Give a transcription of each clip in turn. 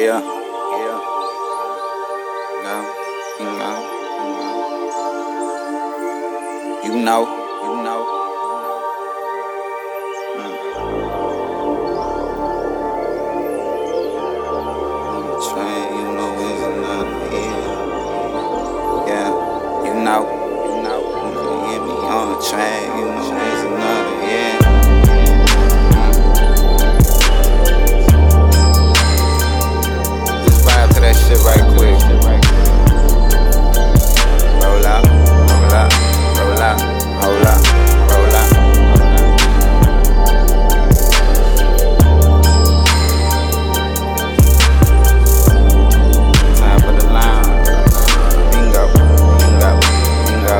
Yeah, yeah. No, you know, you know, you know. On the train, you know it's another year. Yeah, you know, you can hear me on the train, you know it's another year. Just vibe to that shit right quick. Roll out, roll out, roll out, roll out, roll out. Time for the line. Bingo, bingo, bingo.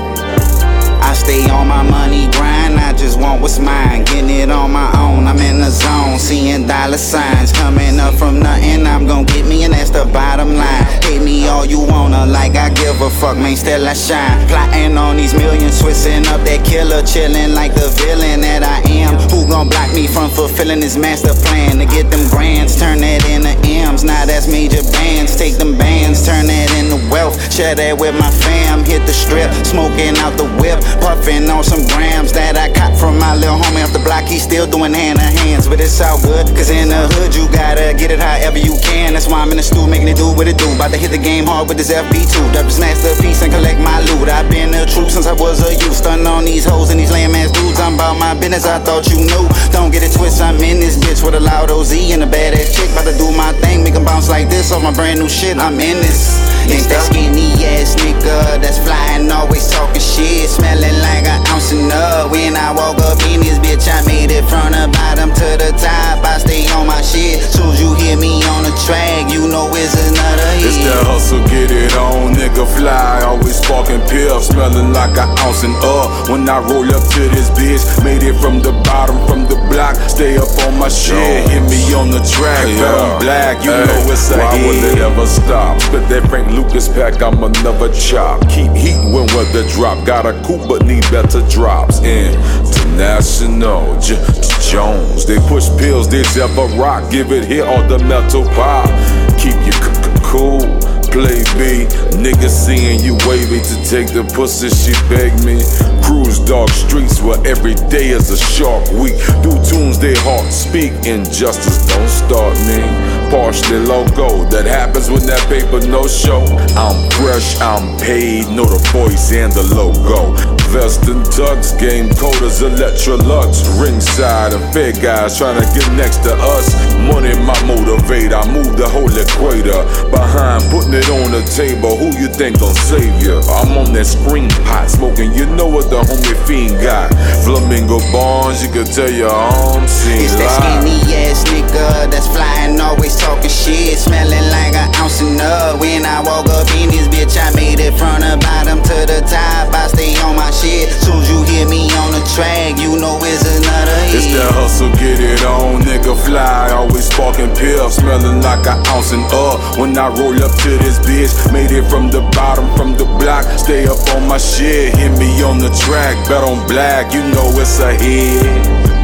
I stay on my money grind, I just want what's mine. Getting it on my own, I'm in the zone. Seeing dollar signs coming up from nothing, I'm gon' get me, and that's the bottom line. Hate me all you wanna, like I give a fuck, man, still I shine. Plotting on these millions, twisting up that killer, chilling like the villain that I am. Who gon' block me from fulfilling this master plan? To get them grands, turn that into M's. Now that's major bands, take them bands, turn that into wealth. Share that with my fam, hit the strip, smoking out the whip, puffing on some grams that I caught from my little homie off the block. He's still doing hand to hands, but it's all good, cause in the hood you gotta get it however you can. That's why I'm in the stew making it do what it do. About to hit the game hard with this FB2. Drop this masterpiece and collect my loot. I've been the truth since I was a youth. Stunning on these hoes and these lame ass dudes. I'm about my business, I thought you knew. Don't get it twisted, I'm in this bitch with a loud OZ and a badass chick. About to do my thing, make 'em bounce like this off my brand new shit. I'm in this. It's that skinny ass nigga that's flying, always talking shit, smelling like an ounce of nut. When I walk up in this bitch, I made it from the bottom to the top. I stay on my shit. Soon as you hear me on the track, you know it's another hit. It's that hustle, get it on, nigga fly, always sparking pills, smelling like an ounce and up. When I roll up to this bitch, made it from the bottom, from the block, stay up on my shit, hit me on the track, I'm black, you know it's a why hit. would it ever stop? Spit that Frank Lucas pack, I'm another chop. Keep heat when weather drop. Got a coupe but need better drops. International Jones. They push pills, they ever rock. Give it here on the metal pop. Keep you cool. Play B, niggas seeing you wavy to take the pussy, she begged me. Cruise dark streets where every day is a shark week. Do tunes they heart speak, injustice don't start me. Partially logo, that happens when that paper no show. I'm fresh, I'm paid, know the voice and the logo. Vest and tux, game coders, Electrolux. Ringside and fair guys trying to get next to us. Money my motivator, I move the whole equator. Behind putting it on the table, who you think gon' save you? I'm on that screen pot smoking, you know what the homie fiend got. Flamingo Barnes, you can tell your home scene. It's that skinny ass nigga that's flying, always talking shit, smelling like an ounce of nut. When I walk up in this bitch, I made it from the bottom to the top. I stay on my shit. Soon as you hear me on the track, you know it's another hit. It's that hustle, get it on, nigga fly, always sparking pills, smelling like an ounce and up. When I roll up to this bitch, made it from the bottom, from the block, stay up on my shit, hit me on the track, bet on black, you know it's a hit.